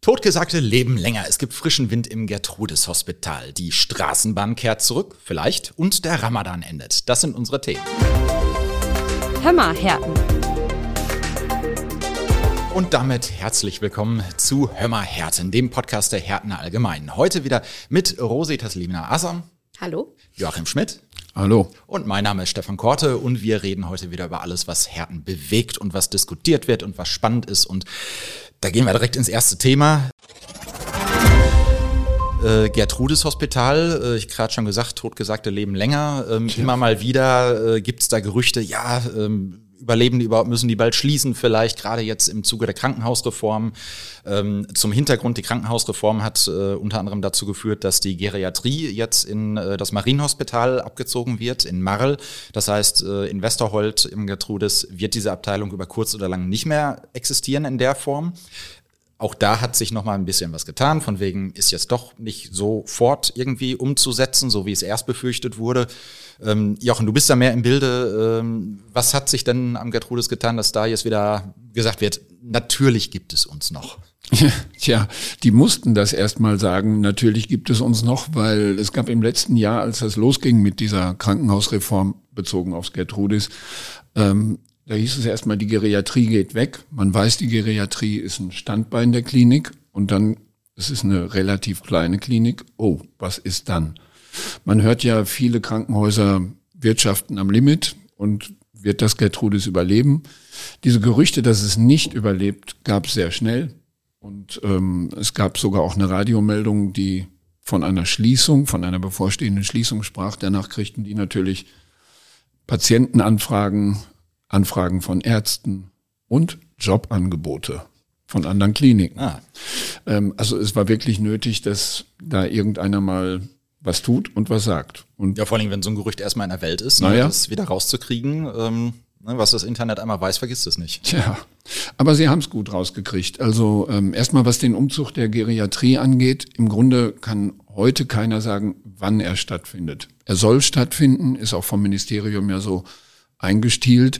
Totgesagte leben länger. Es gibt frischen Wind im Gertrudis-Hospital. Die Straßenbahn kehrt zurück, vielleicht. Und der Ramadan endet. Das sind unsere Themen. Hör mal, Herten. Und damit herzlich willkommen zu Hör mal, Herten, dem Podcast der Hertener Allgemeinen. Heute wieder mit Rosita Slimna-Asam. Hallo. Joachim Schmidt. Hallo. Und mein Name ist Stefan Korte und wir reden heute wieder über alles, was Herten bewegt und was diskutiert wird und was spannend ist. Und da gehen wir direkt ins erste Thema. Gertrudis-Hospital, ich gerade schon gesagt, Totgesagte leben länger. Immer mal wieder gibt's da Gerüchte, überleben die überhaupt, müssen die bald schließen vielleicht, gerade jetzt im Zuge der Krankenhausreform. Zum Hintergrund, die Krankenhausreform hat unter anderem dazu geführt, dass die Geriatrie jetzt in das Marienhospital abgezogen wird, in Marl. Das heißt, in Westerholt im Gertrudis wird diese Abteilung über kurz oder lang nicht mehr existieren in der Form. Auch da hat sich noch mal ein bisschen was getan, von wegen ist jetzt doch nicht sofort irgendwie umzusetzen, so wie es erst befürchtet wurde. Jochen, du bist da mehr im Bilde. Was hat sich denn am Gertrudis getan, dass da jetzt wieder gesagt wird, natürlich gibt es uns noch? Tja, die mussten das erstmal sagen, natürlich gibt es uns noch, weil es gab im letzten Jahr, als das losging mit dieser Krankenhausreform bezogen aufs Gertrudis, da hieß es erstmal, die Geriatrie geht weg. Man weiß, die Geriatrie ist ein Standbein der Klinik und dann, es ist eine relativ kleine Klinik. Oh, was ist dann? Man hört ja, viele Krankenhäuser wirtschaften am Limit und wird das Gertrudis überleben? Diese Gerüchte, dass es nicht überlebt, gab es sehr schnell. Und es gab sogar auch eine Radiomeldung, die von einer Schließung, von einer bevorstehenden Schließung sprach. Danach kriegten die natürlich Patientenanfragen, Anfragen von Ärzten und Jobangebote von anderen Kliniken. Also es war wirklich nötig, dass da irgendeiner mal was tut und was sagt. Und ja, vor allem, wenn so ein Gerücht erstmal in der Welt ist, das wieder rauszukriegen, was das Internet einmal weiß, vergisst es nicht. Tja, aber sie haben es gut rausgekriegt. Also erstmal, was den Umzug der Geriatrie angeht, im Grunde kann heute keiner sagen, wann er stattfindet. Er soll stattfinden, ist auch vom Ministerium ja so eingestielt,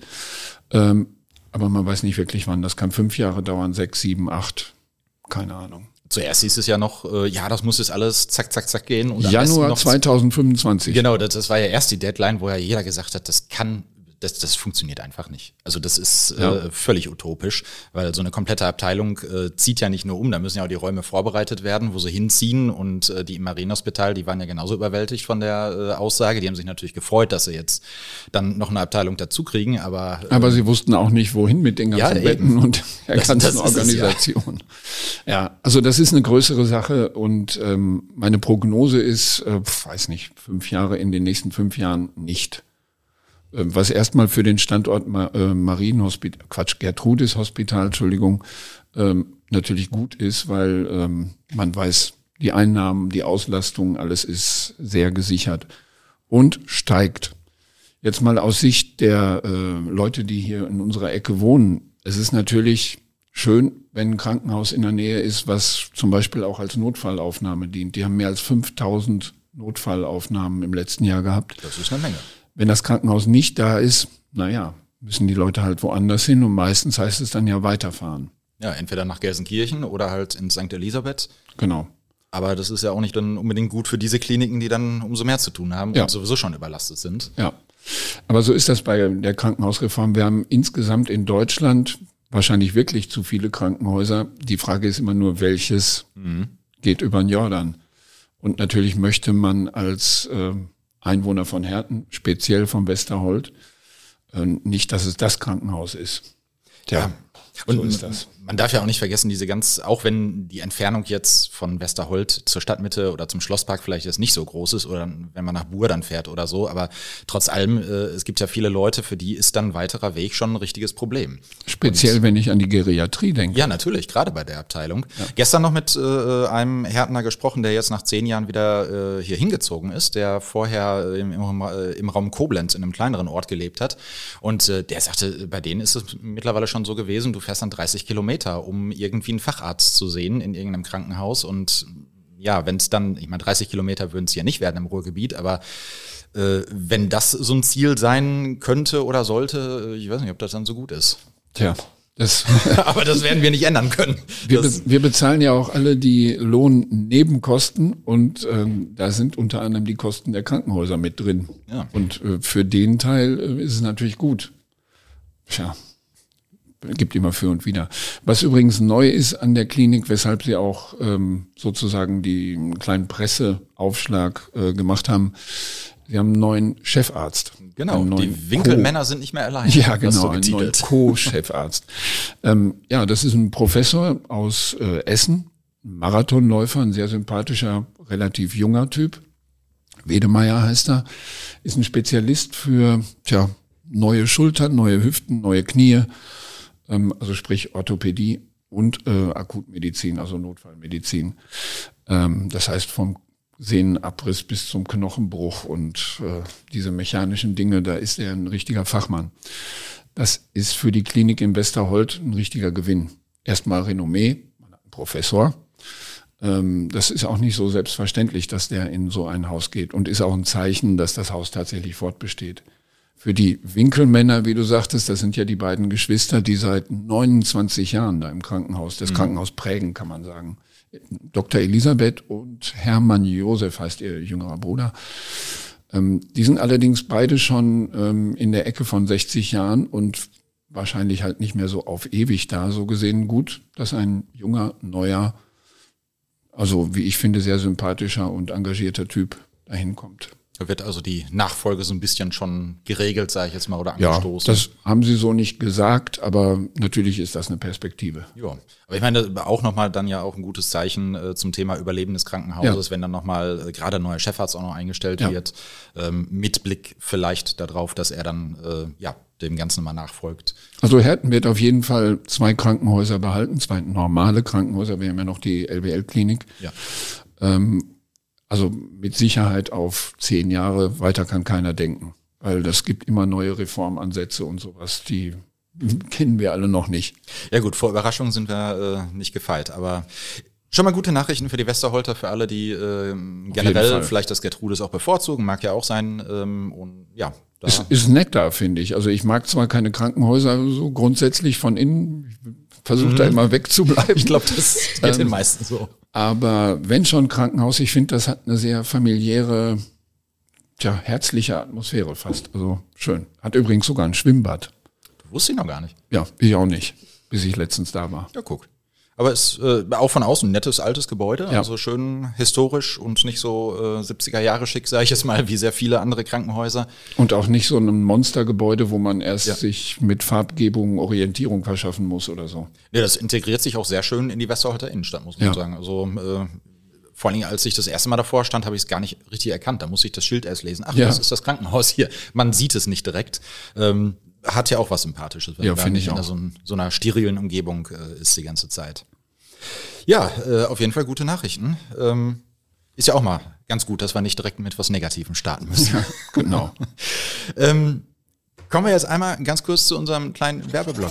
aber man weiß nicht wirklich wann. Das kann 5 Jahre dauern, 6, 7, 8, keine Ahnung. Zuerst hieß es ja noch, das muss jetzt alles zack, zack, zack gehen. Und Januar 2025. Genau, das war ja erst die Deadline, wo ja jeder gesagt hat, das funktioniert einfach nicht. Also das ist völlig utopisch, weil so eine komplette Abteilung zieht ja nicht nur um, da müssen ja auch die Räume vorbereitet werden, wo sie hinziehen und die im Marienhospital, die waren ja genauso überwältigt von der Aussage. Die haben sich natürlich gefreut, dass sie jetzt dann noch eine Abteilung dazu kriegen, aber sie wussten auch nicht, wohin mit den ganzen Betten und der ganzen Organisation. Ja, also das ist eine größere Sache und meine Prognose ist, 5 Jahre, in den nächsten 5 Jahren nicht. Was erstmal für den Standort Gertrudis-Hospital, natürlich gut ist, weil man weiß, die Einnahmen, die Auslastung, alles ist sehr gesichert und steigt. Jetzt mal aus Sicht der Leute, die hier in unserer Ecke wohnen. Es ist natürlich schön, wenn ein Krankenhaus in der Nähe ist, was zum Beispiel auch als Notfallaufnahme dient. Die haben mehr als 5000 Notfallaufnahmen im letzten Jahr gehabt. Das ist eine Menge. Wenn das Krankenhaus nicht da ist, müssen die Leute halt woanders hin und meistens heißt es dann ja weiterfahren. Ja, entweder nach Gelsenkirchen oder halt in St. Elisabeth. Genau. Aber das ist ja auch nicht dann unbedingt gut für diese Kliniken, die dann umso mehr zu tun haben und sowieso schon überlastet sind. Ja, aber so ist das bei der Krankenhausreform. Wir haben insgesamt in Deutschland wahrscheinlich wirklich zu viele Krankenhäuser. Die Frage ist immer nur, welches geht über den Jordan. Und natürlich möchte man als Einwohner von Herten, speziell vom Westerholt, nicht, dass es das Krankenhaus ist. Tja, und so ist das. Man darf ja auch nicht vergessen, auch wenn die Entfernung jetzt von Westerholt zur Stadtmitte oder zum Schlosspark vielleicht jetzt nicht so groß ist oder wenn man nach Buhr dann fährt oder so, aber trotz allem, es gibt ja viele Leute, für die ist dann weiterer Weg schon ein richtiges Problem. Speziell, wenn ich an die Geriatrie denke. Ja, natürlich, gerade bei der Abteilung. Ja. Gestern noch mit einem Hertener gesprochen, der jetzt nach 10 Jahren wieder hier hingezogen ist, der vorher im Raum Koblenz in einem kleineren Ort gelebt hat und der sagte, bei denen ist es mittlerweile schon so gewesen, du fährst dann 30 Kilometer, um irgendwie einen Facharzt zu sehen in irgendeinem Krankenhaus. Und ja, wenn es dann, 30 Kilometer würden es ja nicht werden im Ruhrgebiet, aber wenn das so ein Ziel sein könnte oder sollte, ich weiß nicht, ob das dann so gut ist. Tja, Aber das werden wir nicht ändern können. Wir bezahlen ja auch alle die Lohnnebenkosten und da sind unter anderem die Kosten der Krankenhäuser mit drin. Ja. Und für den Teil ist es natürlich gut. Tja, gibt immer für und wider. Was übrigens neu ist an der Klinik, weshalb sie auch sozusagen einen kleinen Presseaufschlag gemacht haben, sie haben einen neuen Chefarzt. Genau, die Winkelmänner sind nicht mehr allein. Ja, genau, einen neuen Co-Chefarzt. Das ist ein Professor aus Essen, ein Marathonläufer, ein sehr sympathischer, relativ junger Typ. Wedemeyer heißt er, ist ein Spezialist für neue Schultern, neue Hüften, neue Knie, also sprich Orthopädie und Akutmedizin, also Notfallmedizin. Das heißt vom Sehnenabriss bis zum Knochenbruch und diese mechanischen Dinge, da ist er ein richtiger Fachmann. Das ist für die Klinik in Westerholt ein richtiger Gewinn. Erstmal Renommee, ein Professor. Das ist auch nicht so selbstverständlich, dass der in so ein Haus geht und ist auch ein Zeichen, dass das Haus tatsächlich fortbesteht. Für die Winkelmänner, wie du sagtest, das sind ja die beiden Geschwister, die seit 29 Jahren da im Krankenhaus, das Krankenhaus prägen, kann man sagen. Dr. Elisabeth und Hermann Josef heißt ihr jüngerer Bruder. Die sind allerdings beide schon in der Ecke von 60 Jahren und wahrscheinlich halt nicht mehr so auf ewig da. So gesehen gut, dass ein junger, neuer, also wie ich finde, sehr sympathischer und engagierter Typ dahin kommt. Da wird also die Nachfolge so ein bisschen schon geregelt, sage ich jetzt mal, oder angestoßen. Ja, das haben sie so nicht gesagt, aber natürlich ist das eine Perspektive. Ja, aber ich meine, auch nochmal dann ja auch ein gutes Zeichen zum Thema Überleben des Krankenhauses, wenn dann nochmal gerade ein neuer Chefarzt auch noch eingestellt wird, mit Blick vielleicht darauf, dass er dann dem Ganzen mal nachfolgt. Also Herten wird auf jeden Fall 2 Krankenhäuser behalten, 2 normale Krankenhäuser, wir haben ja noch die LWL-Klinik. Ja. Also mit Sicherheit auf 10 Jahre, weiter kann keiner denken. Weil das gibt immer neue Reformansätze und sowas, die kennen wir alle noch nicht. Ja gut, vor Überraschungen sind wir nicht gefeit, aber schon mal gute Nachrichten für die Westerholter, für alle, die generell vielleicht das Gertrudis auch bevorzugen, mag ja auch sein. Und ja, es ist nett da, finde ich. Also ich mag zwar keine Krankenhäuser so grundsätzlich von innen, ich versuche da immer wegzubleiben. Ich glaube, das geht den meisten so. Aber wenn schon Krankenhaus, ich finde, das hat eine sehr familiäre, herzliche Atmosphäre fast. Also schön. Hat übrigens sogar ein Schwimmbad. Du wusstest ihn noch gar nicht. Ja, ich auch nicht, bis ich letztens da war. Ja, guck. Aber es ist auch von außen ein nettes, altes Gebäude, also schön historisch und nicht so 70er Jahre schick, sage ich jetzt mal, wie sehr viele andere Krankenhäuser. Und auch nicht so ein Monstergebäude, wo man erst sich mit Farbgebung Orientierung verschaffen muss oder so. Ja, das integriert sich auch sehr schön in die Westerholter Innenstadt, muss man sagen. Also vor allen Dingen, als ich das erste Mal davor stand, habe ich es gar nicht richtig erkannt. Da musste ich das Schild erst lesen. Ach, das ist das Krankenhaus hier. Man sieht es nicht direkt. Hat ja auch was Sympathisches, wenn man nicht in so einer sterilen Umgebung ist die ganze Zeit. Ja, auf jeden Fall gute Nachrichten. Ist ja auch mal ganz gut, dass wir nicht direkt mit was Negativem starten müssen. Ja, genau. Kommen wir jetzt einmal ganz kurz zu unserem kleinen Werbeblock.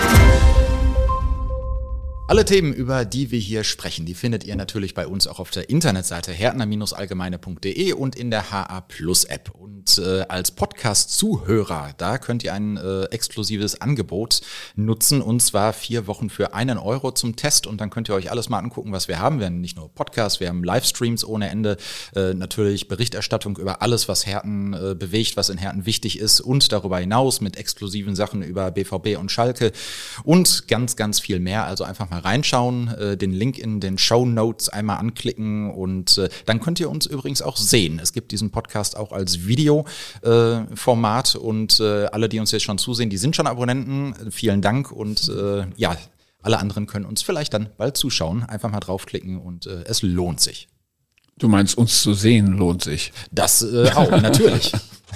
Alle Themen, über die wir hier sprechen, die findet ihr natürlich bei uns auch auf der Internetseite hertner-allgemeine.de und in der HA Plus App. Und als Podcast-Zuhörer, da könnt ihr ein exklusives Angebot nutzen, und zwar 4 Wochen für €1 zum Test. Und dann könnt ihr euch alles mal angucken, was wir haben. Wir haben nicht nur Podcasts, wir haben Livestreams ohne Ende, natürlich Berichterstattung über alles, was Herten bewegt, was in Herten wichtig ist, und darüber hinaus mit exklusiven Sachen über BVB und Schalke und ganz, ganz viel mehr. Also einfach mal reinschauen, den Link in den Shownotes einmal anklicken, und dann könnt ihr uns übrigens auch sehen. Es gibt diesen Podcast auch als Videoformat, und alle, die uns jetzt schon zusehen, die sind schon Abonnenten. Vielen Dank, und alle anderen können uns vielleicht dann bald zuschauen. Einfach mal draufklicken, und es lohnt sich. Du meinst, uns zu sehen lohnt sich? Das auch, natürlich.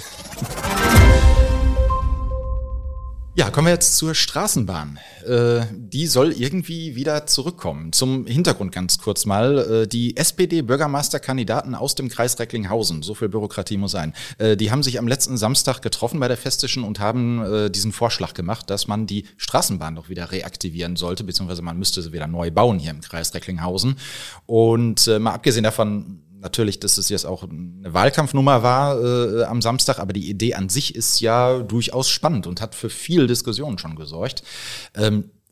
Ja, kommen wir jetzt zur Straßenbahn. Die soll irgendwie wieder zurückkommen. Zum Hintergrund ganz kurz mal. Die SPD-Bürgermeisterkandidaten aus dem Kreis Recklinghausen, so viel Bürokratie muss sein, die haben sich am letzten Samstag getroffen bei der Festischen und haben diesen Vorschlag gemacht, dass man die Straßenbahn doch wieder reaktivieren sollte, beziehungsweise man müsste sie wieder neu bauen hier im Kreis Recklinghausen. Und mal abgesehen davon, natürlich, dass es jetzt auch eine Wahlkampfnummer war am Samstag, aber die Idee an sich ist ja durchaus spannend und hat für viel Diskussion schon gesorgt.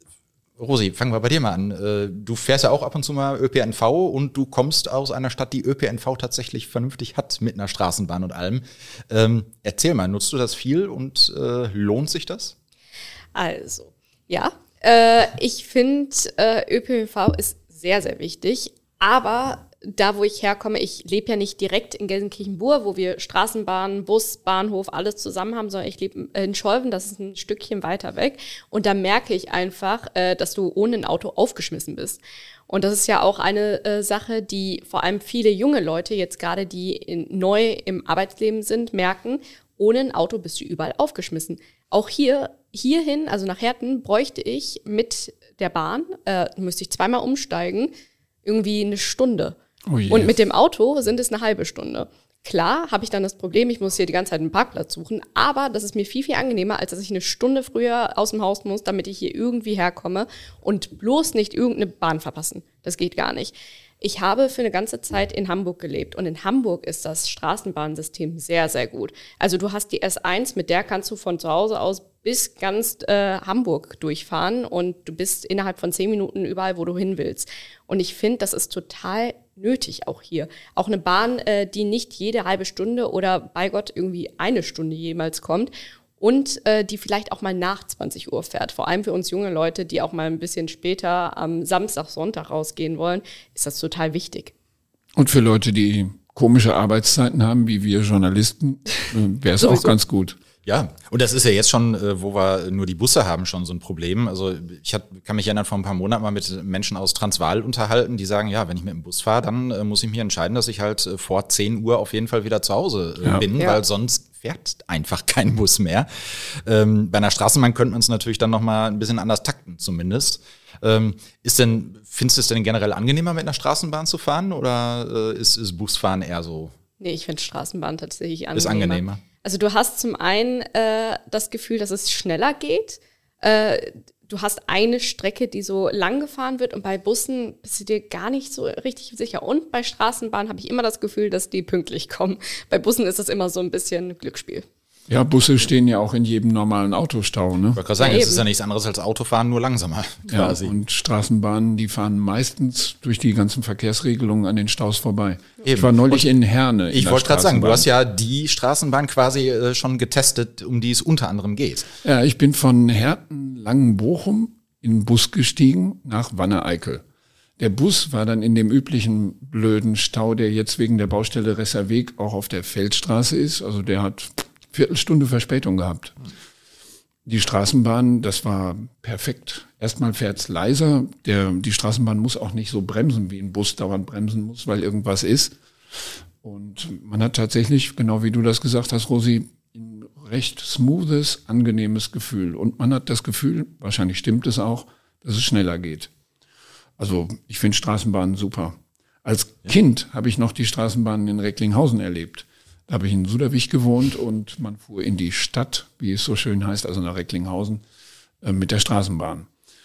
Rosi, fangen wir bei dir mal an. Du fährst ja auch ab und zu mal ÖPNV und du kommst aus einer Stadt, die ÖPNV tatsächlich vernünftig hat mit einer Straßenbahn und allem. Erzähl mal, nutzt du das viel und lohnt sich das? Also, ja, ich finde, ÖPNV ist sehr, sehr wichtig, aber da, wo ich herkomme, ich lebe ja nicht direkt in Gelsenkirchen-Bur, wo wir Straßenbahn, Bus, Bahnhof, alles zusammen haben, sondern ich lebe in Scholven, das ist ein Stückchen weiter weg. Und da merke ich einfach, dass du ohne ein Auto aufgeschmissen bist. Und das ist ja auch eine Sache, die vor allem viele junge Leute jetzt gerade, die neu im Arbeitsleben sind, merken, ohne ein Auto bist du überall aufgeschmissen. Auch hierhin, also nach Herten, bräuchte ich mit der Bahn, müsste ich zweimal umsteigen, irgendwie eine Stunde. Oh je. Und mit dem Auto sind es eine halbe Stunde. Klar habe ich dann das Problem, ich muss hier die ganze Zeit einen Parkplatz suchen, aber das ist mir viel, viel angenehmer, als dass ich eine Stunde früher aus dem Haus muss, damit ich hier irgendwie herkomme und bloß nicht irgendeine Bahn verpassen. Das geht gar nicht. Ich habe für eine ganze Zeit in Hamburg gelebt und in Hamburg ist das Straßenbahnsystem sehr, sehr gut. Also du hast die S1, mit der kannst du von zu Hause aus bis ganz Hamburg durchfahren und du bist innerhalb von 10 Minuten überall, wo du hin willst. Und ich finde, das ist total nötig auch hier. Auch eine Bahn, die nicht jede halbe Stunde oder bei Gott irgendwie eine Stunde jemals kommt und die vielleicht auch mal nach 20 Uhr fährt. Vor allem für uns junge Leute, die auch mal ein bisschen später am Samstag, Sonntag rausgehen wollen, ist das total wichtig. Und für Leute, die komische Arbeitszeiten haben, wie wir Journalisten, wäre es auch ganz gut. Ja, und das ist ja jetzt schon, wo wir nur die Busse haben, schon so ein Problem. Also kann mich erinnern, vor ein paar Monaten mal mit Menschen aus Transvaal unterhalten, die sagen, ja, wenn ich mit dem Bus fahre, dann muss ich mich entscheiden, dass ich halt vor 10 Uhr auf jeden Fall wieder zu Hause bin, weil sonst fährt einfach kein Bus mehr. Bei einer Straßenbahn könnte man es natürlich dann nochmal ein bisschen anders takten zumindest. Findest du es denn generell angenehmer, mit einer Straßenbahn zu fahren oder ist Busfahren eher so? Nee, ich finde Straßenbahn tatsächlich angenehmer. Ist angenehmer. Also du hast zum einen das Gefühl, dass es schneller geht. Du hast eine Strecke, die so lang gefahren wird und bei Bussen bist du dir gar nicht so richtig sicher. Und bei Straßenbahn habe ich immer das Gefühl, dass die pünktlich kommen. Bei Bussen ist das immer so ein bisschen Glücksspiel. Ja, Busse stehen ja auch in jedem normalen Autostau, ne? Ich wollte gerade sagen, es ist ja nichts anderes als Autofahren, nur langsamer quasi. Ja, und Straßenbahnen, die fahren meistens durch die ganzen Verkehrsregelungen an den Staus vorbei. Eben. Ich war neulich in Herne. Ich wollte gerade sagen, du hast ja die Straßenbahn quasi schon getestet, um die es unter anderem geht. Ja, ich bin von Herten-Langenbochum in den Bus gestiegen nach Wanne-Eickel. Der Bus war dann in dem üblichen blöden Stau, der jetzt wegen der Baustelle Resserweg auch auf der Feldstraße ist. Also der hat Viertelstunde Verspätung gehabt. Die Straßenbahn, das war perfekt. Erstmal fährt's leiser. Die Straßenbahn muss auch nicht so bremsen, wie ein Bus dauernd bremsen muss, weil irgendwas ist. Und man hat tatsächlich, genau wie du das gesagt hast, Rosi, ein recht smoothes, angenehmes Gefühl. Und man hat das Gefühl, wahrscheinlich stimmt es auch, dass es schneller geht. Also ich finde Straßenbahnen super. Als Kind habe ich noch die Straßenbahnen in Recklinghausen erlebt. Da habe ich in Suderwich gewohnt und man fuhr in die Stadt, wie es so schön heißt, also nach Recklinghausen, mit der Straßenbahn.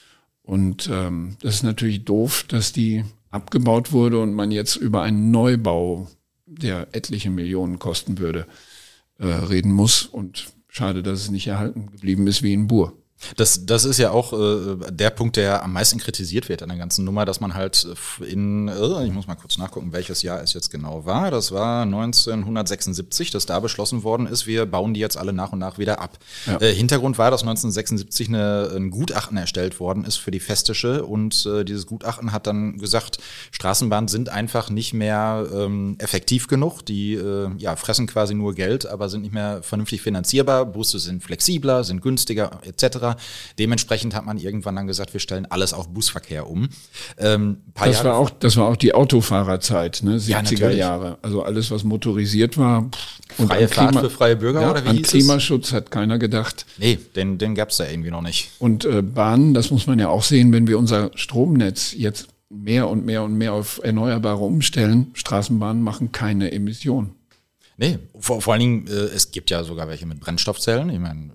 Und das ist natürlich doof, dass die abgebaut wurde und man jetzt über einen Neubau, der etliche Millionen kosten würde, reden muss. Und schade, dass es nicht erhalten geblieben ist wie in Bur. Das ist ja auch der Punkt, der am meisten kritisiert wird an der ganzen Nummer, dass man halt ich muss mal kurz nachgucken, welches Jahr es jetzt genau war. Das war 1976, dass da beschlossen worden ist, wir bauen die jetzt alle nach und nach wieder ab. Ja. Hintergrund war, dass 1976 ein Gutachten erstellt worden ist für die Festische und dieses Gutachten hat dann gesagt, Straßenbahnen sind einfach nicht mehr effektiv genug. Die fressen quasi nur Geld, aber sind nicht mehr vernünftig finanzierbar. Busse sind flexibler, sind günstiger etc. Dementsprechend hat man irgendwann dann gesagt, wir stellen alles auf Busverkehr um. Das war auch die Autofahrerzeit, ne? 70er Jahre. Also alles, was motorisiert war. Freie Fahrt für freie Bürger oder wie hieß es? An Klimaschutz hat keiner gedacht. Nee, den gab es da irgendwie noch nicht. Und Bahnen, das muss man ja auch sehen, wenn wir unser Stromnetz jetzt mehr und mehr und mehr auf Erneuerbare umstellen, Straßenbahnen machen keine Emissionen. Nee, vor allen Dingen, es gibt ja sogar welche mit Brennstoffzellen. Ich meine,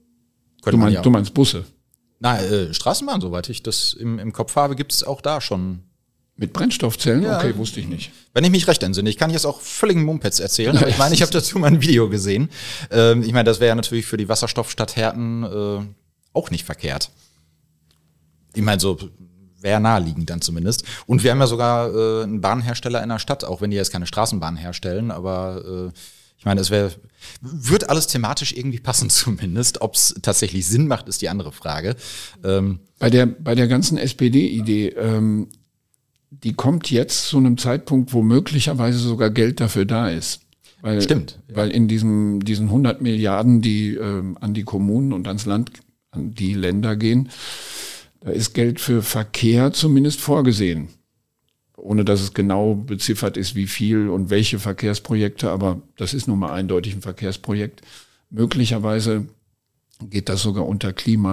du meinst Busse? Nein, Straßenbahn, soweit ich das im Kopf habe, gibt es auch da schon. Mit Brennstoffzellen? Ja. Okay, wusste ich nicht. Wenn ich mich recht entsinne, ich kann jetzt auch völligen Mumpets erzählen, aber ich meine, ich habe dazu mal ein Video gesehen. Ich meine, das wäre ja natürlich für die Wasserstoffstadt Herten auch nicht verkehrt. Ich meine, so wäre naheliegend dann zumindest. Und wir haben ja sogar einen Bahnhersteller in der Stadt, auch wenn die jetzt keine Straßenbahn herstellen, aber ich meine, wird alles thematisch irgendwie passen zumindest. Ob es tatsächlich Sinn macht, ist die andere Frage. Bei der ganzen SPD-Idee, die kommt jetzt zu einem Zeitpunkt, wo möglicherweise sogar Geld dafür da ist. Stimmt. Weil in diesen 100 Milliarden, die an die Kommunen und ans Land, an die Länder gehen, da ist Geld für Verkehr zumindest vorgesehen. Ohne dass es genau beziffert ist, wie viel und welche Verkehrsprojekte, aber das ist nun mal eindeutig ein Verkehrsprojekt. Möglicherweise geht das sogar unter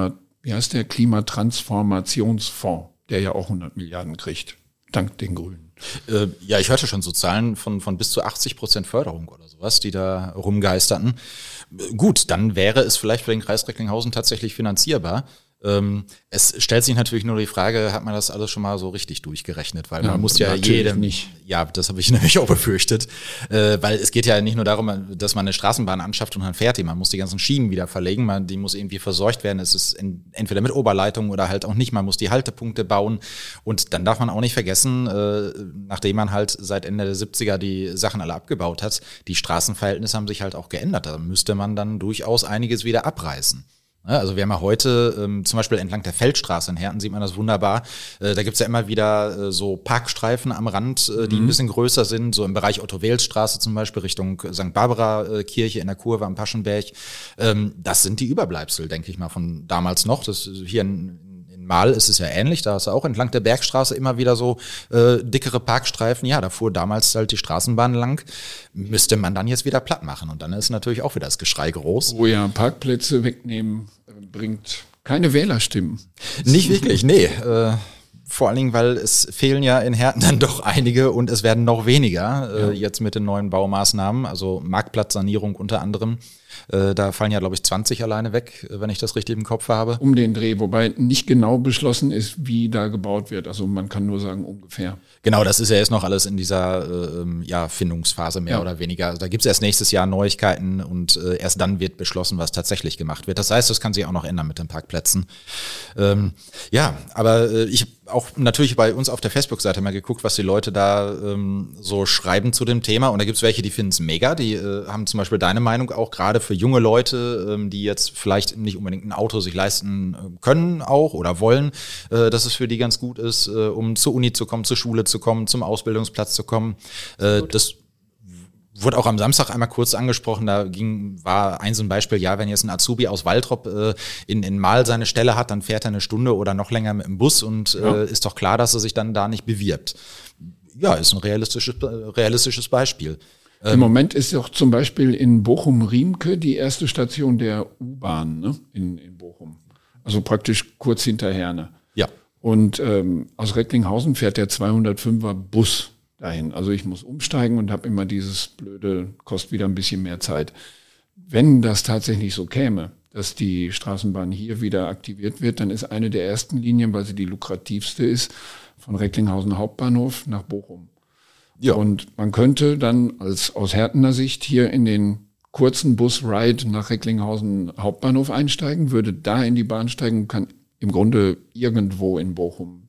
Klimatransformationsfonds, der ja auch 100 Milliarden kriegt, dank den Grünen. Ja, ich hörte schon so Zahlen von bis zu 80% Förderung oder sowas, die da rumgeisterten. Gut, dann wäre es vielleicht für den Kreis Recklinghausen tatsächlich finanzierbar. Es stellt sich natürlich nur die Frage, hat man das alles schon mal so richtig durchgerechnet? Weil man muss ja jedem nicht. Ja, das habe ich nämlich auch befürchtet. Weil es geht ja nicht nur darum, dass man eine Straßenbahn anschafft und dann fährt die. Man muss die ganzen Schienen wieder verlegen, die muss irgendwie verseucht werden. Es ist entweder mit Oberleitung oder halt auch nicht. Man muss die Haltepunkte bauen. Und dann darf man auch nicht vergessen, nachdem man halt seit Ende der 70er die Sachen alle abgebaut hat, die Straßenverhältnisse haben sich halt auch geändert. Da müsste man dann durchaus einiges wieder abreißen. Also wir haben ja heute zum Beispiel entlang der Feldstraße in Herten sieht man das wunderbar. Da gibt's ja immer wieder so Parkstreifen am Rand, die ein bisschen größer sind, so im Bereich Otto-Wels-Straße zum Beispiel Richtung St. Barbara-Kirche in der Kurve am Paschenberg. Das sind die Überbleibsel, denke ich mal, von damals noch. Das hier in Mal ist es ja ähnlich, da hast du auch entlang der Bergstraße immer wieder so dickere Parkstreifen. Ja, da fuhr damals halt die Straßenbahn lang. Müsste man dann jetzt wieder platt machen. Und dann ist natürlich auch wieder das Geschrei groß. Oh ja, Parkplätze wegnehmen bringt keine Wählerstimmen. Nicht wirklich, nee. Vor allen Dingen, weil es fehlen ja in Herten dann doch einige und es werden noch weniger jetzt mit den neuen Baumaßnahmen, also Marktplatzsanierung unter anderem. Da fallen ja, glaube ich, 20 alleine weg, wenn ich das richtig im Kopf habe. Um den Dreh, wobei nicht genau beschlossen ist, wie da gebaut wird. Also man kann nur sagen, ungefähr. Genau, das ist ja jetzt noch alles in dieser Findungsphase mehr oder weniger. Also da gibt es erst nächstes Jahr Neuigkeiten und erst dann wird beschlossen, was tatsächlich gemacht wird. Das heißt, das kann sich auch noch ändern mit den Parkplätzen. Aber ich habe auch natürlich bei uns auf der Facebook-Seite mal geguckt, was die Leute da so schreiben zu dem Thema. Und da gibt es welche, die finden es mega. Die haben zum Beispiel deine Meinung auch gerade für junge Leute, die jetzt vielleicht nicht unbedingt ein Auto sich leisten können auch oder wollen, dass es für die ganz gut ist, um zur Uni zu kommen, zur Schule zu kommen, zum Ausbildungsplatz zu kommen. Das wurde auch am Samstag einmal kurz angesprochen, war so ein Beispiel, ja, wenn jetzt ein Azubi aus Waltrop in Mal seine Stelle hat, dann fährt er eine Stunde oder noch länger mit dem Bus und ist doch klar, dass er sich dann da nicht bewirbt. Ja, ist ein realistisches Beispiel. Im Moment ist auch zum Beispiel in Bochum-Riemke die erste Station der U-Bahn, ne? in Bochum. Also praktisch kurz hinter Herne. Ja. Und aus Recklinghausen fährt der 205er Bus dahin. Also ich muss umsteigen und habe immer dieses blöde, kostet wieder ein bisschen mehr Zeit. Wenn das tatsächlich so käme, dass die Straßenbahn hier wieder aktiviert wird, dann ist eine der ersten Linien, weil sie die lukrativste ist, von Recklinghausen Hauptbahnhof nach Bochum. Ja. Und man könnte dann aus Hertener Sicht hier in den kurzen Bus-Ride nach Recklinghausen Hauptbahnhof einsteigen, würde da in die Bahn steigen und kann im Grunde irgendwo in Bochum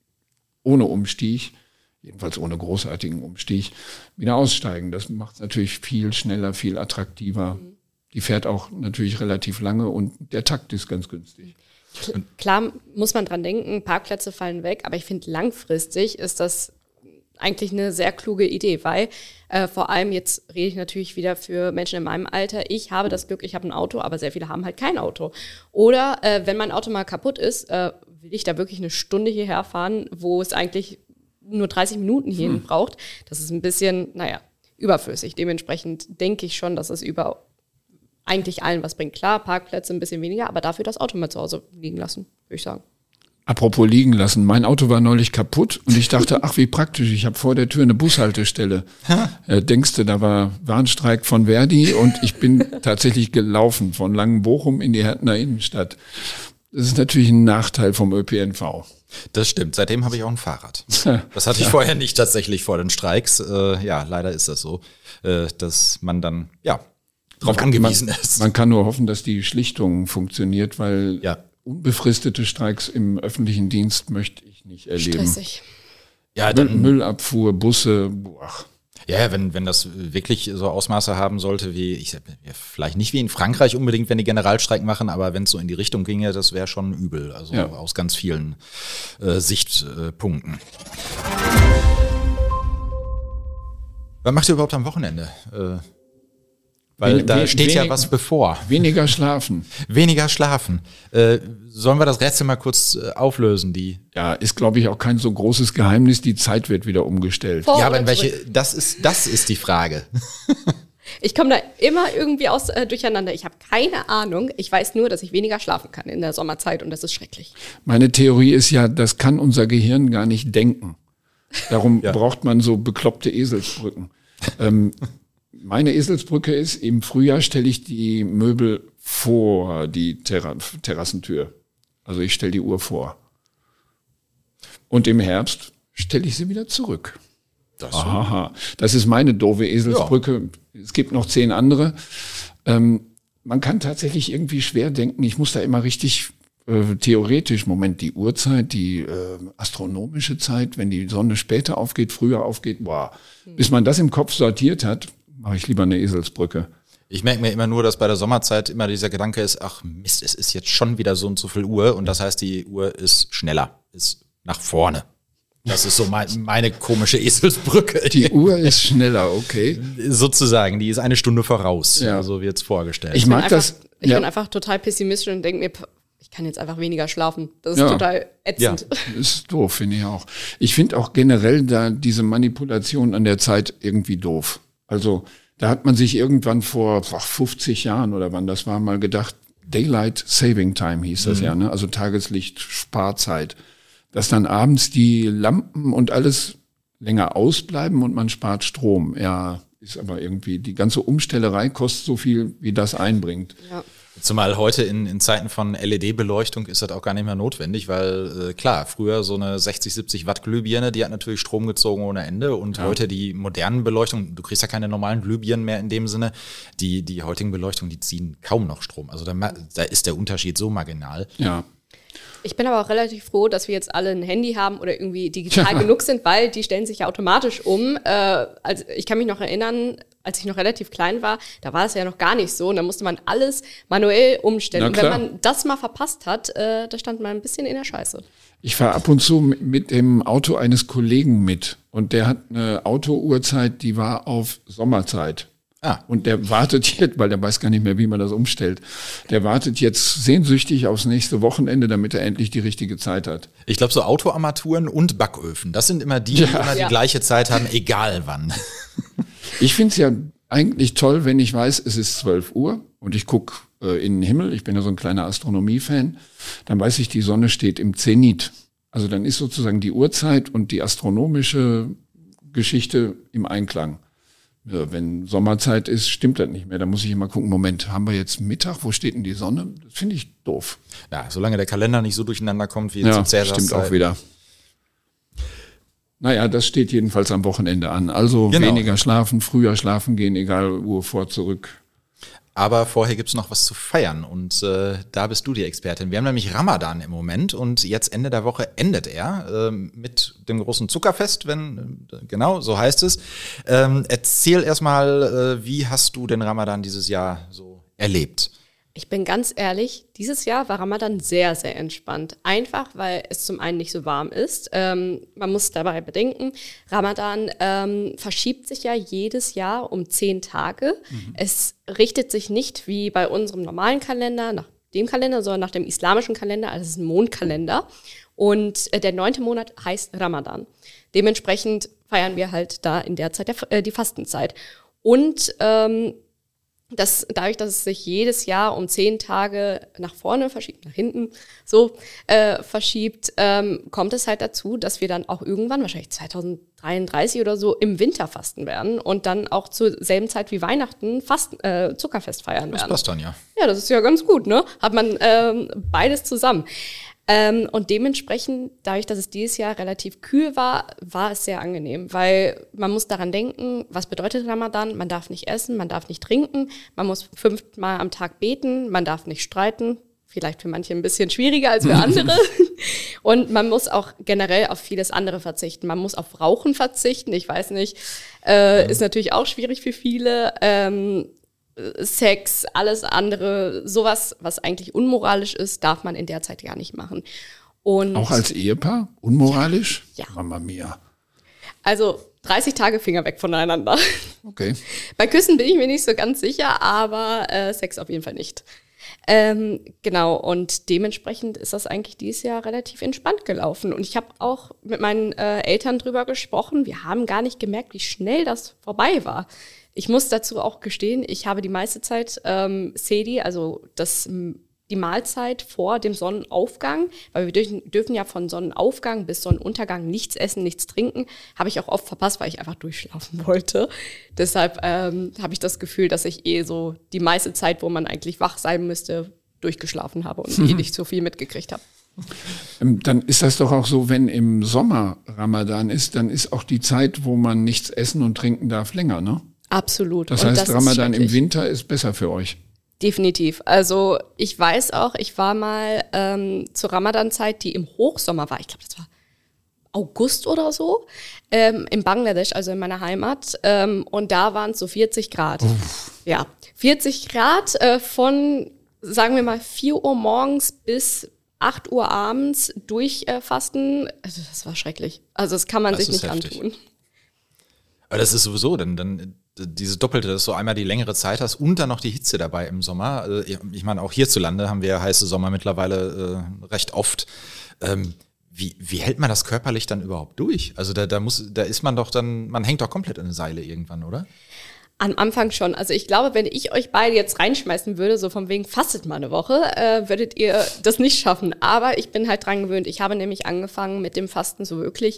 ohne Umstieg, jedenfalls ohne großartigen Umstieg, wieder aussteigen. Das macht es natürlich viel schneller, viel attraktiver. Die fährt auch natürlich relativ lange und der Takt ist ganz günstig. Klar muss man dran denken, Parkplätze fallen weg, aber ich finde langfristig ist das eigentlich eine sehr kluge Idee, weil vor allem jetzt rede ich natürlich wieder für Menschen in meinem Alter. Ich habe das Glück, ich habe ein Auto, aber sehr viele haben halt kein Auto. Oder wenn mein Auto mal kaputt ist, will ich da wirklich eine Stunde hierher fahren, wo es eigentlich nur 30 Minuten hierhin braucht. Das ist ein bisschen, überflüssig. Dementsprechend denke ich schon, dass es über eigentlich allen was bringt. Klar, Parkplätze ein bisschen weniger, aber dafür das Auto mal zu Hause liegen lassen, würde ich sagen. Apropos liegen lassen, mein Auto war neulich kaputt und ich dachte, ach wie praktisch, ich habe vor der Tür eine Bushaltestelle. Denkst du, da war Warnstreik von Verdi und ich bin tatsächlich gelaufen von Langenbochum in die Hertener Innenstadt. Das ist natürlich ein Nachteil vom ÖPNV. Das stimmt, seitdem habe ich auch ein Fahrrad. Das hatte ich vorher nicht tatsächlich vor den Streiks. Leider ist das so, dass man dann, darauf angewiesen ist. Man kann nur hoffen, dass die Schlichtung funktioniert, weil unbefristete Streiks im öffentlichen Dienst möchte ich nicht erleben. Stressig. Ja, dann, Müllabfuhr, Busse, boah. ja, wenn das wirklich so Ausmaße haben sollte wie, vielleicht nicht wie in Frankreich unbedingt, wenn die Generalstreik machen, aber wenn es so in die Richtung ginge, das wäre schon übel. Also aus ganz vielen Sichtpunkten. Was macht ihr überhaupt am Wochenende? Weil da steht ja was bevor. Weniger schlafen. Weniger schlafen. Sollen wir das Rätsel mal kurz auflösen? Ja, ist, glaube ich, auch kein so großes Geheimnis. Die Zeit wird wieder umgestellt. Ja, aber in welche? Das ist die Frage. Ich komme da immer irgendwie durcheinander. Ich habe keine Ahnung. Ich weiß nur, dass ich weniger schlafen kann in der Sommerzeit und das ist schrecklich. Meine Theorie ist ja, das kann unser Gehirn gar nicht denken. Darum braucht man so bekloppte Eselsbrücken. Meine Eselsbrücke ist, im Frühjahr stelle ich die Möbel vor die Terrassentür. Also ich stelle die Uhr vor. Und im Herbst stelle ich sie wieder zurück. Das ist meine doofe Eselsbrücke. Ja. Es gibt noch 10 andere. Man kann tatsächlich irgendwie schwer denken. Ich muss da immer richtig theoretisch, die Uhrzeit, die astronomische Zeit, wenn die Sonne später aufgeht, früher aufgeht, bis man das im Kopf sortiert hat, mache ich lieber eine Eselsbrücke. Ich merke mir immer nur, dass bei der Sommerzeit immer dieser Gedanke ist, ach Mist, es ist jetzt schon wieder so und so viel Uhr und das heißt, die Uhr ist schneller, ist nach vorne. Das ist so meine komische Eselsbrücke. Die Uhr ist schneller, okay. Sozusagen, die ist eine Stunde voraus, so wird's vorgestellt. Ich mag das. Ich bin einfach total pessimistisch und denke mir, ich kann jetzt einfach weniger schlafen. Das ist total ätzend. Ja, ist doof, finde ich auch. Ich finde auch generell da diese Manipulation an der Zeit irgendwie doof. Also da hat man sich irgendwann vor 50 Jahren oder wann das war mal gedacht, Daylight Saving Time hieß das ja, ne? Also Tageslicht, Sparzeit. Dass dann abends die Lampen und alles länger ausbleiben und man spart Strom. Ja, ist aber irgendwie, die ganze Umstellerei kostet so viel, wie das einbringt. Ja. Zumal heute in Zeiten von LED-Beleuchtung ist das auch gar nicht mehr notwendig, weil klar, früher so eine 60, 70 Watt Glühbirne, die hat natürlich Strom gezogen ohne Ende und heute die modernen Beleuchtungen, du kriegst ja keine normalen Glühbirnen mehr in dem Sinne, die heutigen Beleuchtungen, die ziehen kaum noch Strom. Also da ist der Unterschied so marginal. Ja. Ich bin aber auch relativ froh, dass wir jetzt alle ein Handy haben oder irgendwie digital genug sind, weil die stellen sich ja automatisch um. Also ich kann mich noch erinnern, als ich noch relativ klein war, da war es ja noch gar nicht so. Und da musste man alles manuell umstellen. Und wenn man das mal verpasst hat, da stand man ein bisschen in der Scheiße. Ich fahre ab und zu mit dem Auto eines Kollegen mit. Und der hat eine Autouhrzeit, die war auf Sommerzeit. Und der wartet jetzt, weil der weiß gar nicht mehr, wie man das umstellt. Der wartet jetzt sehnsüchtig aufs nächste Wochenende, damit er endlich die richtige Zeit hat. Ich glaube, so Autoarmaturen und Backöfen, das sind immer die immer die gleiche Zeit haben, egal wann. Ich finde es ja eigentlich toll, wenn ich weiß, es ist 12 Uhr und ich gucke in den Himmel. Ich bin ja so ein kleiner Astronomie-Fan. Dann weiß ich, die Sonne steht im Zenit. Also dann ist sozusagen die Uhrzeit und die astronomische Geschichte im Einklang. Ja, wenn Sommerzeit ist, stimmt das nicht mehr. Da muss ich immer gucken, Moment, haben wir jetzt Mittag? Wo steht denn die Sonne? Das finde ich doof. Ja, solange der Kalender nicht so durcheinander kommt wie jetzt zu Cäsars stimmt auch wieder. Naja, das steht jedenfalls am Wochenende an. Also weniger schlafen, früher schlafen gehen, egal Uhr vor, zurück. Aber vorher gibt's noch was zu feiern und da bist du die Expertin. Wir haben nämlich Ramadan im Moment und jetzt Ende der Woche endet er mit dem großen Zuckerfest, genau, so heißt es. Erzähl erstmal, wie hast du den Ramadan dieses Jahr so erlebt? Ich bin ganz ehrlich, dieses Jahr war Ramadan sehr, sehr entspannt. Einfach, weil es zum einen nicht so warm ist. Man muss dabei bedenken, Ramadan verschiebt sich ja jedes Jahr um 10 Tage. Es richtet sich nicht wie bei unserem normalen Kalender, nach dem Kalender, sondern nach dem islamischen Kalender. Also es ist ein Mondkalender. Und der 9. Monat heißt Ramadan. Dementsprechend feiern wir halt da in der Zeit die Fastenzeit. Und dadurch, dass es sich jedes Jahr um 10 Tage nach vorne verschiebt, nach hinten verschiebt, kommt es halt dazu, dass wir dann auch irgendwann, wahrscheinlich 2033 oder so, im Winter fasten werden und dann auch zur selben Zeit wie Weihnachten Zuckerfest feiern werden. Das passt dann, ja. Ja, das ist ja ganz gut, ne? Hat man beides zusammen. Und dementsprechend, dadurch, dass es dieses Jahr relativ kühl war, war es sehr angenehm, weil man muss daran denken, was bedeutet Ramadan? Man darf nicht essen, man darf nicht trinken, man muss 5-mal am Tag beten, man darf nicht streiten, vielleicht für manche ein bisschen schwieriger als für andere. Und man muss auch generell auf vieles andere verzichten. Man muss auf Rauchen verzichten, ich weiß nicht, ist natürlich auch schwierig für viele. Sex, alles andere, sowas, was eigentlich unmoralisch ist, darf man in der Zeit gar nicht machen. Und auch als Ehepaar? Unmoralisch? Ja. Mamma mia. Also 30 Tage Finger weg voneinander. Okay. Bei Küssen bin ich mir nicht so ganz sicher, aber Sex auf jeden Fall nicht. Genau, und dementsprechend ist das eigentlich dieses Jahr relativ entspannt gelaufen. Und ich habe auch mit meinen Eltern drüber gesprochen. Wir haben gar nicht gemerkt, wie schnell das vorbei war. Ich muss dazu auch gestehen, ich habe die meiste Zeit Sedi, also die Mahlzeit vor dem Sonnenaufgang, weil wir dürfen ja von Sonnenaufgang bis Sonnenuntergang nichts essen, nichts trinken, habe ich auch oft verpasst, weil ich einfach durchschlafen wollte. Deshalb habe ich das Gefühl, dass ich so die meiste Zeit, wo man eigentlich wach sein müsste, durchgeschlafen habe und nicht so viel mitgekriegt habe. Dann ist das doch auch so, wenn im Sommer Ramadan ist, dann ist auch die Zeit, wo man nichts essen und trinken darf, länger, ne? Absolut. Das heißt, Ramadan im Winter ist besser für euch. Definitiv. Also ich weiß auch, ich war mal zur Ramadan-Zeit, die im Hochsommer war. Ich glaube, das war August oder so, in Bangladesch, also in meiner Heimat. Und da waren es so 40 Grad. Ja, 40 Grad von, sagen wir mal, 4 Uhr morgens bis 8 Uhr abends durchfasten. Also das war schrecklich. Also das kann man sich nicht heftig antun. Aber das ist sowieso, dann diese Doppelte, dass du einmal die längere Zeit hast und dann noch die Hitze dabei im Sommer. Also ich meine, auch hierzulande haben wir heiße Sommer mittlerweile recht oft. Wie hält man das körperlich dann überhaupt durch? Also da ist man doch dann, man hängt doch komplett in eine Seile irgendwann, oder? Am Anfang schon. Also ich glaube, wenn ich euch beide jetzt reinschmeißen würde, so von wegen fastet mal eine Woche, würdet ihr das nicht schaffen. Aber ich bin halt dran gewöhnt. Ich habe nämlich angefangen mit dem Fasten so wirklich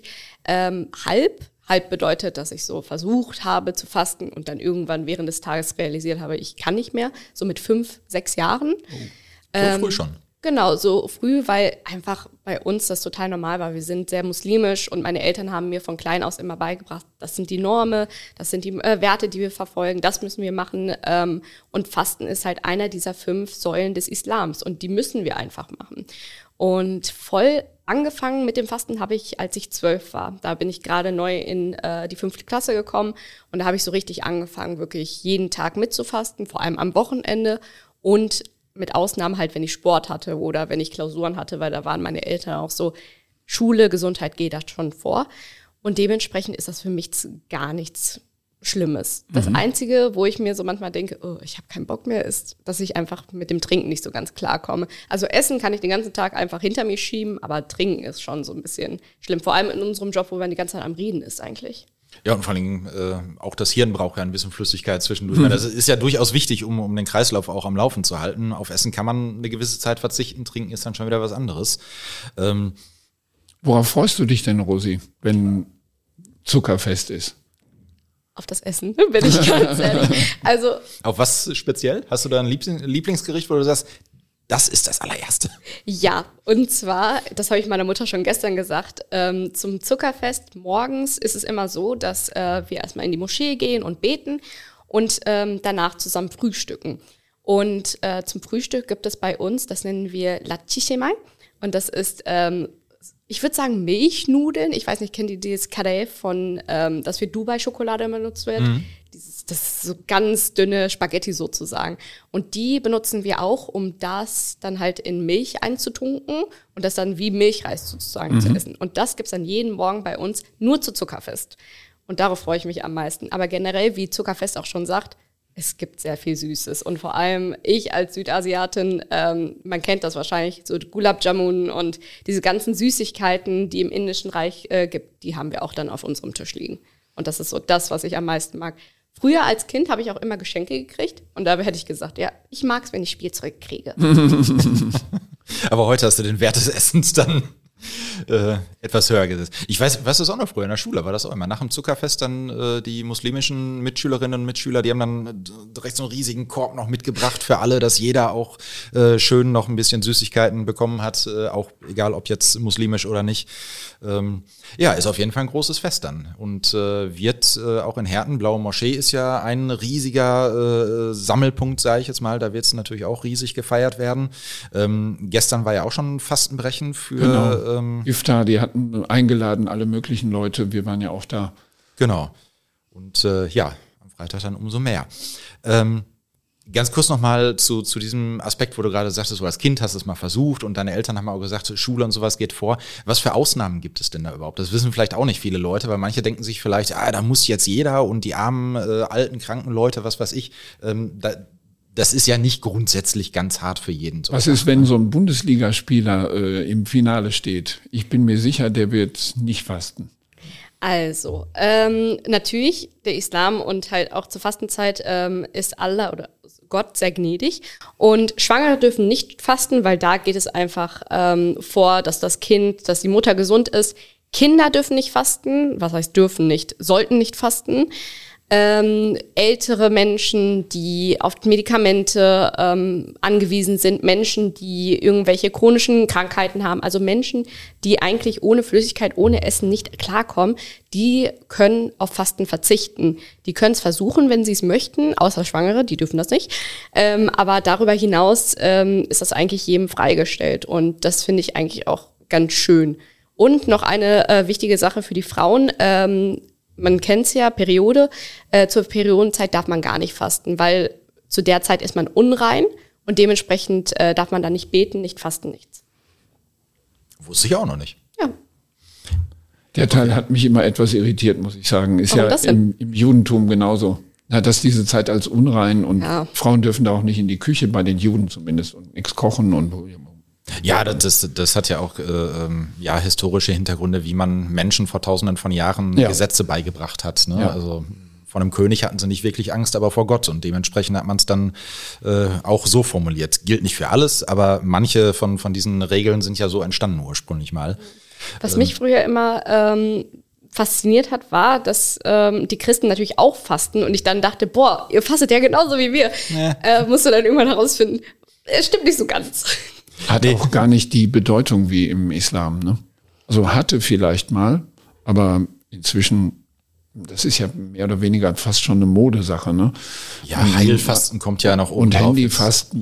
halb bedeutet, dass ich so versucht habe zu fasten und dann irgendwann während des Tages realisiert habe, ich kann nicht mehr, so mit 5, 6 Jahren. So früh schon. Genau, so früh, weil einfach bei uns das total normal war. Wir sind sehr muslimisch und meine Eltern haben mir von klein aus immer beigebracht, das sind die Normen, das sind die Werte, die wir verfolgen, das müssen wir machen. Und Fasten ist halt einer dieser 5 Säulen des Islams und die müssen wir einfach machen. Und voll angefangen mit dem Fasten habe ich, als ich 12 war. Da bin ich gerade neu in die 5. Klasse gekommen und da habe ich so richtig angefangen, wirklich jeden Tag mitzufasten, vor allem am Wochenende und mit Ausnahmen halt, wenn ich Sport hatte oder wenn ich Klausuren hatte, weil da waren meine Eltern auch so, Schule, Gesundheit geht da schon vor. Und dementsprechend ist das für mich gar nichts Schlimmes. Das Einzige, wo ich mir so manchmal denke, oh, ich habe keinen Bock mehr, ist, dass ich einfach mit dem Trinken nicht so ganz klarkomme. Also Essen kann ich den ganzen Tag einfach hinter mir schieben, aber Trinken ist schon so ein bisschen schlimm. Vor allem in unserem Job, wo man die ganze Zeit am Reden ist eigentlich. Ja, und vor allem auch das Hirn braucht ja ein bisschen Flüssigkeit zwischendurch. Das ist ja durchaus wichtig, um den Kreislauf auch am Laufen zu halten. Auf Essen kann man eine gewisse Zeit verzichten, trinken ist dann schon wieder was anderes. Worauf freust du dich denn, Rosi, wenn Zuckerfest ist? Auf das Essen, bin ich ganz ehrlich. Also, auf was speziell? Hast du da ein Lieblingsgericht, wo du sagst, das ist das allererste? Ja, und zwar, das habe ich meiner Mutter schon gestern gesagt, zum Zuckerfest morgens ist es immer so, dass wir erstmal in die Moschee gehen und beten und danach zusammen frühstücken. Und zum Frühstück gibt es bei uns, das nennen wir Lachishemai und das ist, ich würde sagen Milchnudeln. Ich weiß nicht, kennt ihr dieses Karee von, das für Dubai-Schokolade benutzt wird? Das ist so ganz dünne Spaghetti sozusagen. Und die benutzen wir auch, um das dann halt in Milch einzutunken und das dann wie Milchreis sozusagen zu essen. Und das gibt's dann jeden Morgen bei uns nur zu Zuckerfest. Und darauf freue ich mich am meisten. Aber generell, wie Zuckerfest auch schon sagt, es gibt sehr viel Süßes. Und vor allem ich als Südasiatin, man kennt das wahrscheinlich, so Gulab Jamun und diese ganzen Süßigkeiten, die im Indischen Reich gibt, die haben wir auch dann auf unserem Tisch liegen. Und das ist so das, was ich am meisten mag. Früher als Kind habe ich auch immer Geschenke gekriegt und da hätte ich gesagt, ja, ich mag es, wenn ich Spielzeug kriege. Aber heute hast du den Wert des Essens dann etwas höher gesetzt. Ich weiß das auch noch früher in der Schule, war das auch immer. Nach dem Zuckerfest dann die muslimischen Mitschülerinnen und Mitschüler, die haben dann direkt so einen riesigen Korb noch mitgebracht für alle, dass jeder auch schön noch ein bisschen Süßigkeiten bekommen hat, auch egal ob jetzt muslimisch oder nicht. Ja, ist auf jeden Fall ein großes Fest dann und wird auch in Herten, Blaue Moschee ist ja ein riesiger Sammelpunkt, sage ich jetzt mal, da wird es natürlich auch riesig gefeiert werden. Gestern war ja auch schon Fastenbrechen für Iftar, die hatten eingeladen, alle möglichen Leute, wir waren ja auch da. Genau. Und ja, am Freitag dann umso mehr. Ganz kurz nochmal zu diesem Aspekt, wo du gerade sagtest, du als Kind hast es mal versucht und deine Eltern haben auch gesagt, Schule und sowas geht vor. Was für Ausnahmen gibt es denn da überhaupt? Das wissen vielleicht auch nicht viele Leute, weil manche denken sich vielleicht, da muss jetzt jeder und die armen, alten, kranken Leute, was weiß ich, das ist ja nicht grundsätzlich ganz hart für jeden. Was ist, wenn so ein Bundesligaspieler im Finale steht? Ich bin mir sicher, der wird nicht fasten. Also, natürlich, der Islam und halt auch zur Fastenzeit ist Allah oder Gott sehr gnädig. Und Schwangere dürfen nicht fasten, weil da geht es einfach vor, dass dass die Mutter gesund ist. Kinder dürfen nicht fasten. Was heißt dürfen nicht? Sollten nicht fasten. Ältere Menschen, die auf Medikamente angewiesen sind, Menschen, die irgendwelche chronischen Krankheiten haben, also Menschen, die eigentlich ohne Flüssigkeit, ohne Essen nicht klarkommen, die können auf Fasten verzichten. Die können es versuchen, wenn sie es möchten, außer Schwangere, die dürfen das nicht. Aber darüber hinaus ist das eigentlich jedem freigestellt und das finde ich eigentlich auch ganz schön. Und noch eine wichtige Sache für die Frauen, man kennt's ja, Periode. Zur Periodenzeit darf man gar nicht fasten, weil zu der Zeit ist man unrein und dementsprechend darf man dann nicht beten, nicht fasten, nichts. Wusste ich auch noch nicht. Ja. Der Teil hat mich immer etwas irritiert, muss ich sagen. Ist ja im Judentum genauso. Ja, dass diese Zeit als unrein und Frauen dürfen da auch nicht in die Küche, bei den Juden zumindest, und nichts kochen und ja, das hat ja auch historische Hintergründe, wie man Menschen vor Tausenden von Jahren Gesetze beigebracht hat. Ne? Ja. Also vor einem König hatten sie nicht wirklich Angst, aber vor Gott. Und dementsprechend hat man es dann auch so formuliert. Gilt nicht für alles, aber manche von diesen Regeln sind ja so entstanden ursprünglich mal. Was mich früher immer fasziniert hat, war, dass die Christen natürlich auch fasten. Und ich dann dachte, boah, ihr fastet ja genauso wie wir. Musst du dann irgendwann herausfinden, es stimmt nicht so ganz. Hat auch gar nicht die Bedeutung wie im Islam, ne? Also hatte vielleicht mal, aber inzwischen, das ist ja mehr oder weniger fast schon eine Modesache, ne? Ja, Heilfasten kommt ja noch oben und drauf. Handyfasten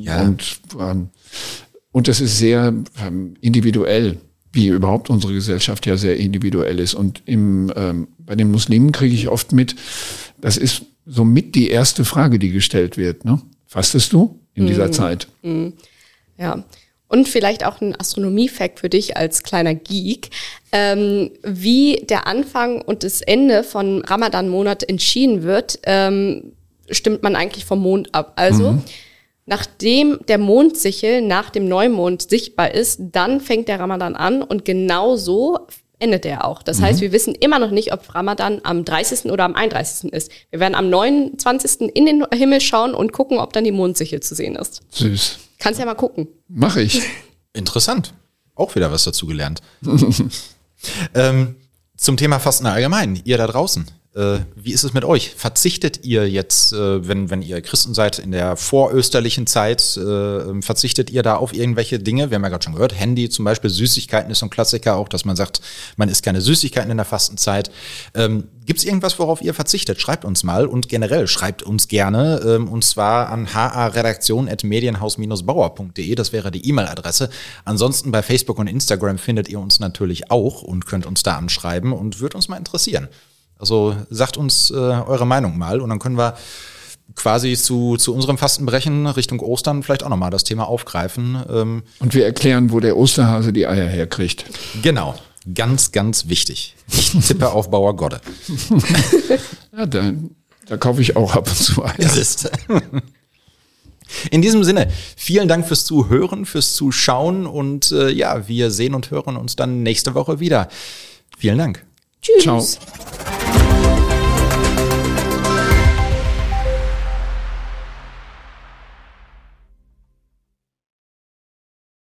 und das ist sehr individuell, wie überhaupt unsere Gesellschaft ja sehr individuell ist. Und bei den Muslimen kriege ich oft mit, das ist somit die erste Frage, die gestellt wird, ne? Fastest du in dieser Zeit? Ja. Und vielleicht auch ein Astronomie-Fact für dich als kleiner Geek, wie der Anfang und das Ende von Ramadan-Monat entschieden wird, stimmt man eigentlich vom Mond ab. Also nachdem der Mondsichel nach dem Neumond sichtbar ist, dann fängt der Ramadan an und genau so endet er auch. Das heißt, wir wissen immer noch nicht, ob Ramadan am 30. oder am 31. ist. Wir werden am 29. in den Himmel schauen und gucken, ob dann die Mondsichel zu sehen ist. Süß. Kannst ja mal gucken. Mache ich. Interessant. Auch wieder was dazu gelernt. Zum Thema Fasten allgemein, ihr da draußen. Wie ist es mit euch? Verzichtet ihr jetzt, wenn ihr Christen seid, in der vorösterlichen Zeit, verzichtet ihr da auf irgendwelche Dinge? Wir haben ja gerade schon gehört, Handy zum Beispiel, Süßigkeiten ist so ein Klassiker auch, dass man sagt, man isst keine Süßigkeiten in der Fastenzeit. Gibt es irgendwas, worauf ihr verzichtet? Schreibt uns mal und generell schreibt uns gerne, und zwar an ha-redaktion@medienhaus-bauer.de, das wäre die E-Mail-Adresse. Ansonsten bei Facebook und Instagram findet ihr uns natürlich auch und könnt uns da anschreiben und würde uns mal interessieren. Also sagt uns eure Meinung mal und dann können wir quasi zu unserem Fastenbrechen Richtung Ostern vielleicht auch nochmal das Thema aufgreifen. Und wir erklären, wo der Osterhase die Eier herkriegt. Genau, ganz, ganz wichtig. Ich tippe auf Bauer Godde. Ja, da kaufe ich auch ab und zu Eier. In diesem Sinne, vielen Dank fürs Zuhören, fürs Zuschauen und wir sehen und hören uns dann nächste Woche wieder. Vielen Dank. Tschüss. Ciao.